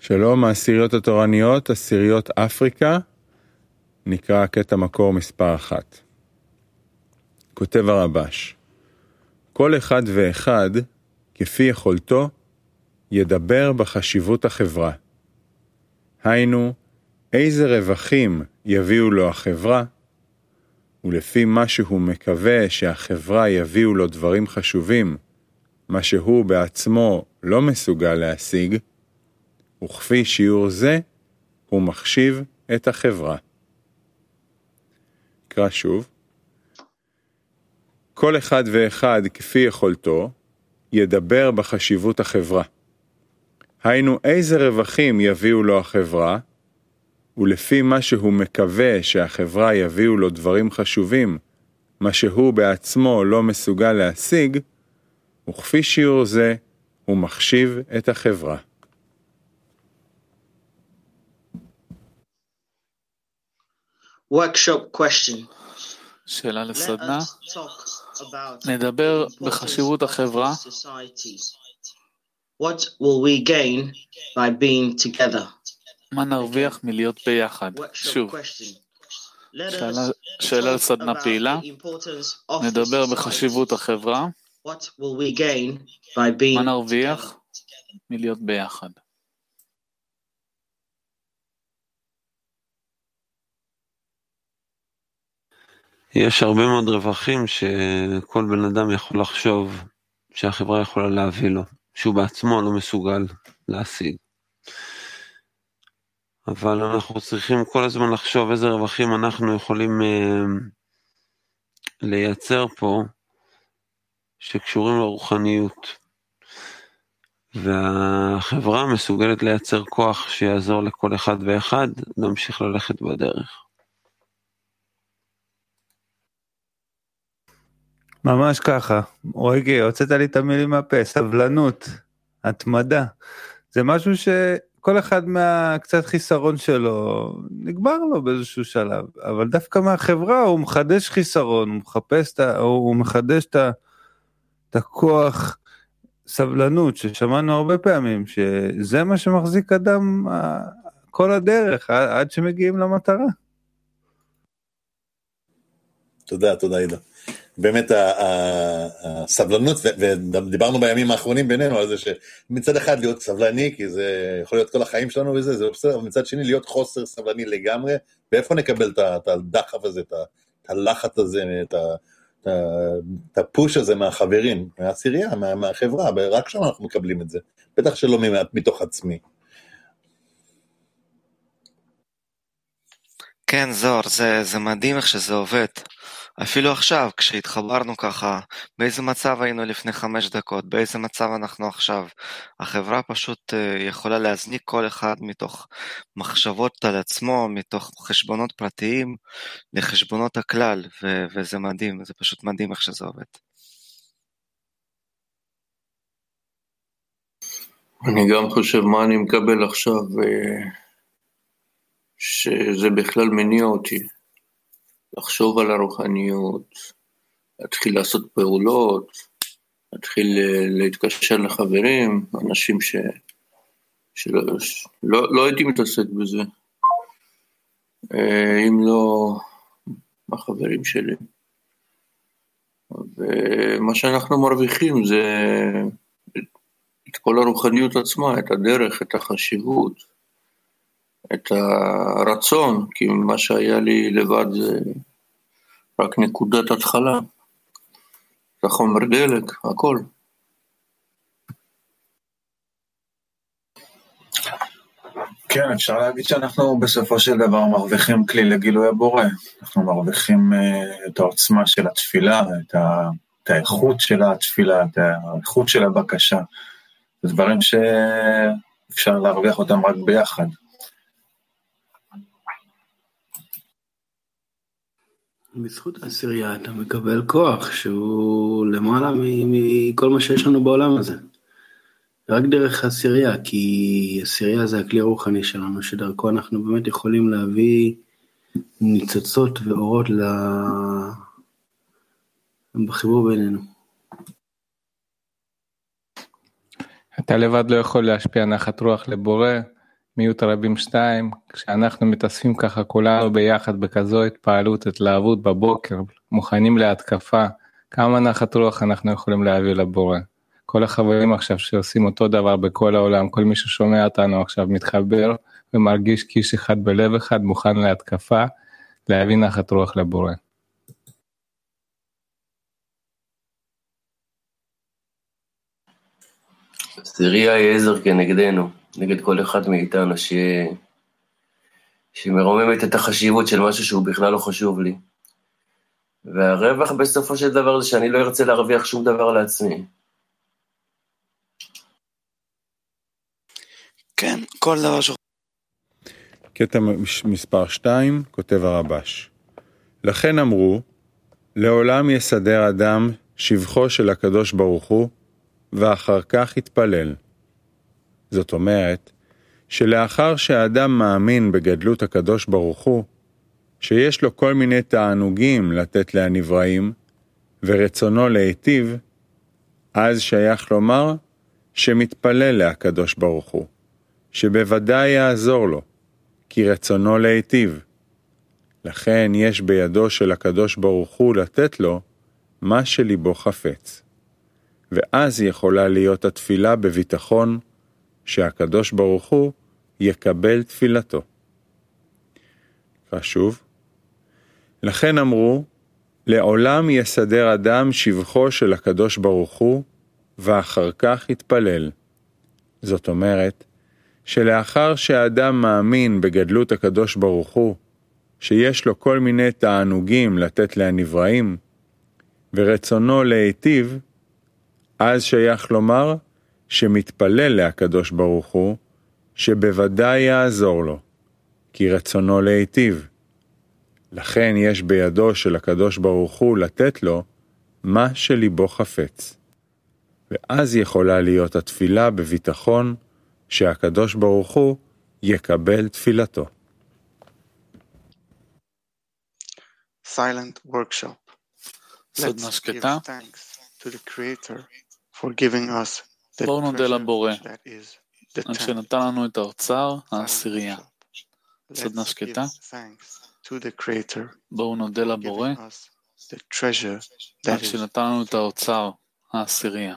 שלום, העשיריות התורניות, עשיריות אפריקה, נקרא קטע מקור מספר 1. כותב הרבש, כל אחד ואחד, כפי יכולתו, ידבר בחשיבות החברה. היינו, איזה רווחים יביאו לו החברה, ולפי מה שהוא מקווה שהחברה יביאו לו דברים חשובים, מה שהוא בעצמו לא מסוגל להשיג, וכפי שיעור זה, הוא מחשיב את החברה. קרא שוב. כל אחד ואחד כפי יכולתו, ידבר בחשיבות החברה. היינו איזה רווחים יביאו לו החברה, ולפי מה שהוא מקווה שהחברה יביאו לו דברים חשובים, מה שהוא בעצמו לא מסוגל להשיג, וכפי שיעור זה, הוא מחשיב את החברה. Workshop question. שאלה לסדנה. נדבר בחשיבות החברה. What will we gain by being together? מה נרוויח מלהיות ביחד? שוב. שאלה לסדנה פעילה. נדבר בחשיבות החברה. מה נרוויח מלהיות ביחד? יש הרבה מאוד רווחים שכל בן אדם יכול לחשוב שהחברה יכולה להביא לו, שהוא בעצמו לא מסוגל להשיג. אבל אנחנו צריכים כל הזמן לחשוב איזה רווחים אנחנו יכולים לייצר פה, שקשורים לרוחניות. והחברה מסוגלת לייצר כוח שיעזור לכל אחד ואחד להמשיך ללכת בדרך. ממש ככה, רגע, הוצאת לי את המילים מהפה, סבלנות, התמדה, זה משהו שכל אחד מהקצת חיסרון שלו נגמר לו באיזשהו שלב, אבל דווקא מהחברה הוא מחדש חיסרון, הוא מחדש את הכוח סבלנות ששמענו הרבה פעמים, שזה מה שמחזיק אדם כל הדרך עד שמגיעים למטרה. תודה עידה. באמת הסבלנות, ודיברנו בימים האחרונים בינינו על זה שמצד אחד להיות סבלני, כי זה יכול להיות כל החיים שלנו וזה, זה בסדר, אבל מצד שני להיות חוסר סבלני לגמרי, ואיפה נקבל את הדחף הזה, את הלחץ הזה, את הפוש הזה מהחברים, מהעשירייה, מהחברה, רק שם אנחנו מקבלים את זה, בטח שלא מתוך עצמי. כן, זוהר, זה מדהים איך שזה עובד. אפילו עכשיו, כשהתחברנו ככה, באיזה מצב היינו לפני 5 דקות, באיזה מצב אנחנו עכשיו. החברה פשוט יכולה להזניק כל אחד מתוך מחשבות על עצמו, מתוך חשבונות פרטיים לחשבונות הכלל, וזה מדהים, זה פשוט מדהים איך שזה עובד. אני גם חושב מה אני מקבל עכשיו, שזה בכלל מניע אותי. לחשוב על הרוחניות, להתחיל לעשות פעולות, להתחיל להתקשר לחברים, אנשים שלא הייתי מתעסק בזה, אם לא החברים שלי. ומה שאנחנו מרוויחים זה את כל הרוחניות עצמה, את הדרך, את החשיבות, את הרצון, כי מה שהיה לי לבד זה רק נקודת התחלה, זה חומר דלק, הכל. כן, אפשר להגיד שאנחנו בסופו של דבר מרוויחים כלי לגילוי הבורא, אנחנו מרוויחים את העוצמה של התפילה, את האיכות של התפילה, את האיכות של הבקשה, זה דברים שאפשר להרוויח אותם רק ביחד. בזכות העשירייה אתה מקבל כוח שהוא למעלה מכל מה שיש לנו בעולם הזה. רק דרך העשירייה, כי העשירייה זה הכלי הרוחני שלנו, שדרכו אנחנו באמת יכולים להביא ניצוצות ואורות בחיבור בינינו. אתה לבד לא יכול להשפיע נחת רוח לבורא, מיעוט רבים 2, כשאנחנו מתאספים ככה כולנו ביחד בכזו התפעלות, התלהבות בבוקר, מוכנים להתקפה, כמה נחת רוח אנחנו יכולים להביא לבורא. כל החברים עכשיו שעושים אותו דבר בכל העולם, כל מי ששומע אותנו עכשיו מתחבר ומרגיש כאיש אחד בלב אחד, מוכן להתקפה, להביא נחת רוח לבורא. עשירייה היא עזר כנגדנו, נגד כל אחד מאיתנו שמרוממת את החשיבות של משהו שהוא בכלל לא חשוב לי. והרווח בסופו של דבר זה שאני לא ארצה להרוויח שום דבר לעצמי. כן, כל דבר ש... קטע מספר 2, כותב הרבש. לכן אמרו, לעולם יסדר אדם שבחו של הקדוש ברוך הוא, ואחר כך יתפלל. זאת אומרת, שלאחר שהאדם מאמין בגדלות הקדוש ברוך הוא, שיש לו כל מיני תענוגים לתת להנבראים, ורצונו להיטיב, אז שייך לומר שמתפלל להקדוש ברוך הוא, שבוודאי יעזור לו, כי רצונו להיטיב. לכן יש בידו של הקדוש ברוך הוא לתת לו מה שליבו חפץ. ואז יכולה להיות התפילה בביטחון שהקדוש ברוך הוא יקבל תפילתו. שוב, לכן אמרו, לעולם יסדר אדם שבחו של הקדוש ברוך הוא, ואחר כך יתפלל. זאת אומרת, שלאחר שהאדם מאמין בגדלות הקדוש ברוך הוא, שיש לו כל מיני תענוגים לתת להנבראים, ורצונו להיטיב, אז שייך לומר שמתפלל להקדוש ברוך הוא, שבוודאי יעזור לו, כי רצונו להיטיב. לכן יש בידו של הקדוש ברוך הוא לתת לו מה שליבו חפץ. ואז יכולה להיות התפילה בביטחון שהקדוש ברוך הוא יקבל תפילתו. Silent workshop. סדנה שקטה. בואו נודה לבורא על שנתן לנו את האוצר העשירייה. סדנה שקטה. בואו נודה לבורא על שנתן לנו את האוצר העשירייה.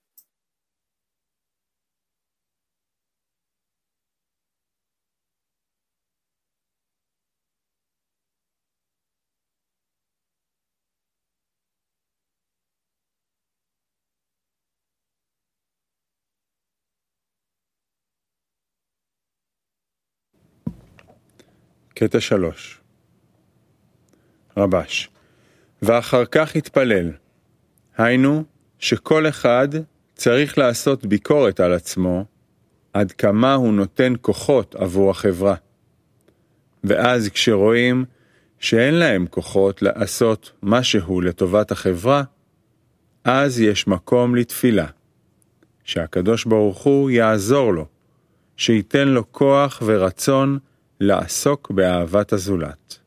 קטע 3. רבש. ואחר כך יתפלל. היינו שכל אחד צריך לעשות ביקורת על עצמו, עד כמה הוא נותן כוחות עבור החברה. ואז כשרואים שאין להם כוחות לעשות משהו לטובת החברה, אז יש מקום לתפילה, שהקדוש ברוך הוא יעזור לו, שייתן לו כוח ורצון לעסוק באהבת הזולת.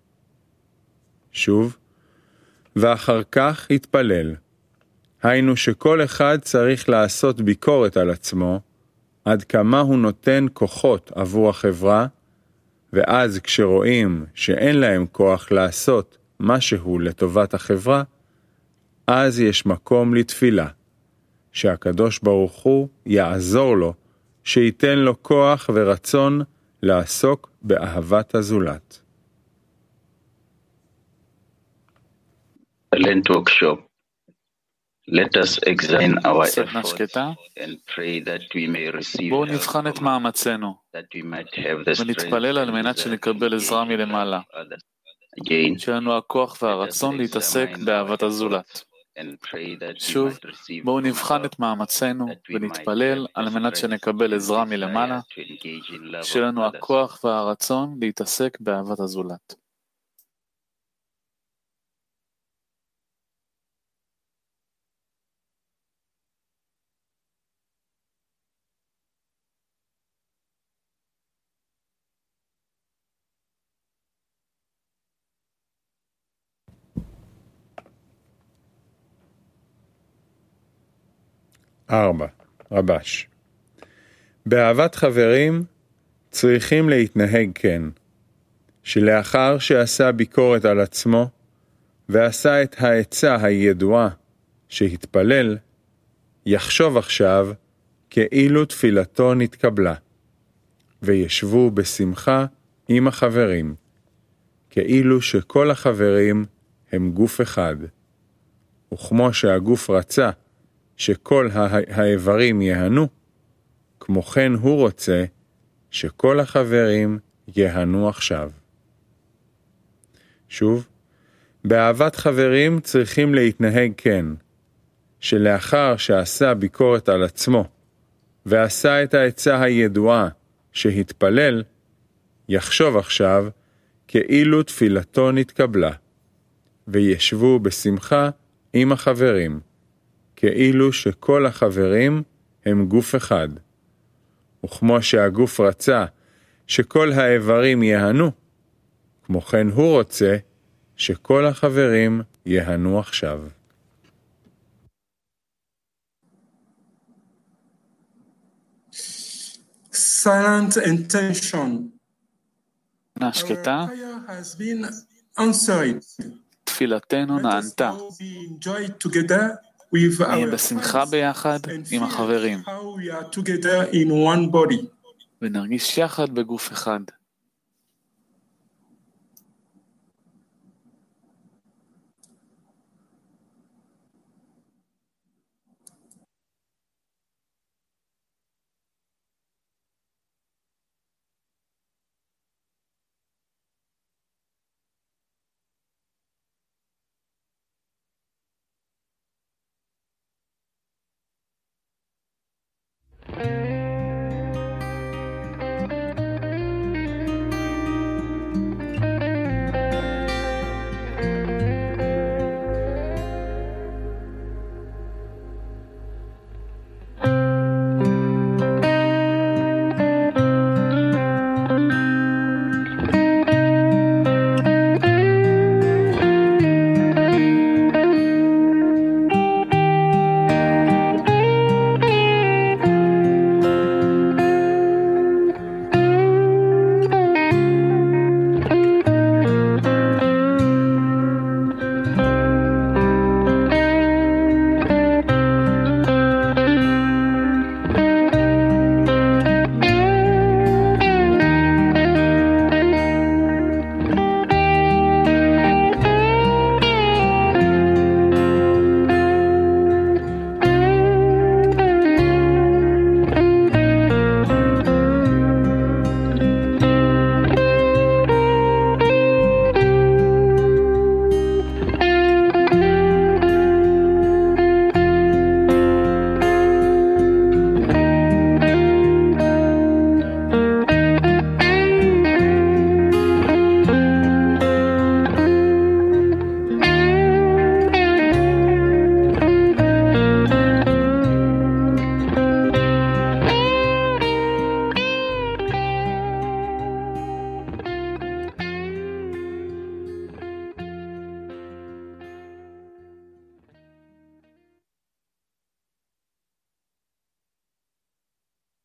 שוב, ואחר כך יתפלל. היינו שכל אחד צריך לעשות ביקורת על עצמו, עד כמה הוא נותן כוחות עבור החברה, ואז כשרואים שאין להם כוח לעשות משהו לטובת החברה, אז יש מקום לתפילה, שהקדוש ברוך הוא יעזור לו, שייתן לו כוח ורצון לעסוק באהבת הזולת. Silent workshop. Let us examine our סדנה efforts שקטה. and pray that we may receive בואו help נבחן את from מאמצינו that we might have the ונתפלל על מנת שנקבל עזרה מלמעלה, Again, שיהיה לנו הכוח והרצון להתעסק באהבת הזולת. שוב, בואו נבחן את מאמצינו ונתפלל על מנת שנקבל עזרה מלמעלה, שיהיה לנו הכוח והרצון להתעסק באהבת הזולת. רבש. באהבת חברים צריכים להתנהג כן, שלאחר שעשה ביקורת על עצמו, ועשה את העצה הידועה שהתפלל, יחשוב עכשיו כאילו תפילתו נתקבלה, וישבו בשמחה עם החברים, כאילו שכל החברים הם גוף אחד, וכמו שהגוף רצה שכל האיברים יהנו, כמו כן הוא רוצה שכל החברים יהנו עכשיו. שוב, באהבת חברים צריכים להתנהג כן, שלאחר שעשה ביקורת על עצמו, ועשה את העצה הידועה שהתפלל, יחשוב עכשיו כאילו תפילתו נתקבלה, וישבו בשמחה עם החברים, כאילו שכל החברים הם גוף אחד, וכמו שהגוף רצה שכל האיברים יהנו, כמו כן הוא רוצה שכל החברים יהנו עכשיו. Silent intention. שקטה, Prayer has been answered. תפילתנו נענתה. We enjoy together with נהיה our בשמחה ביחד עם החברים, how we are together in one body. ונרגיש יחד בגוף אחד.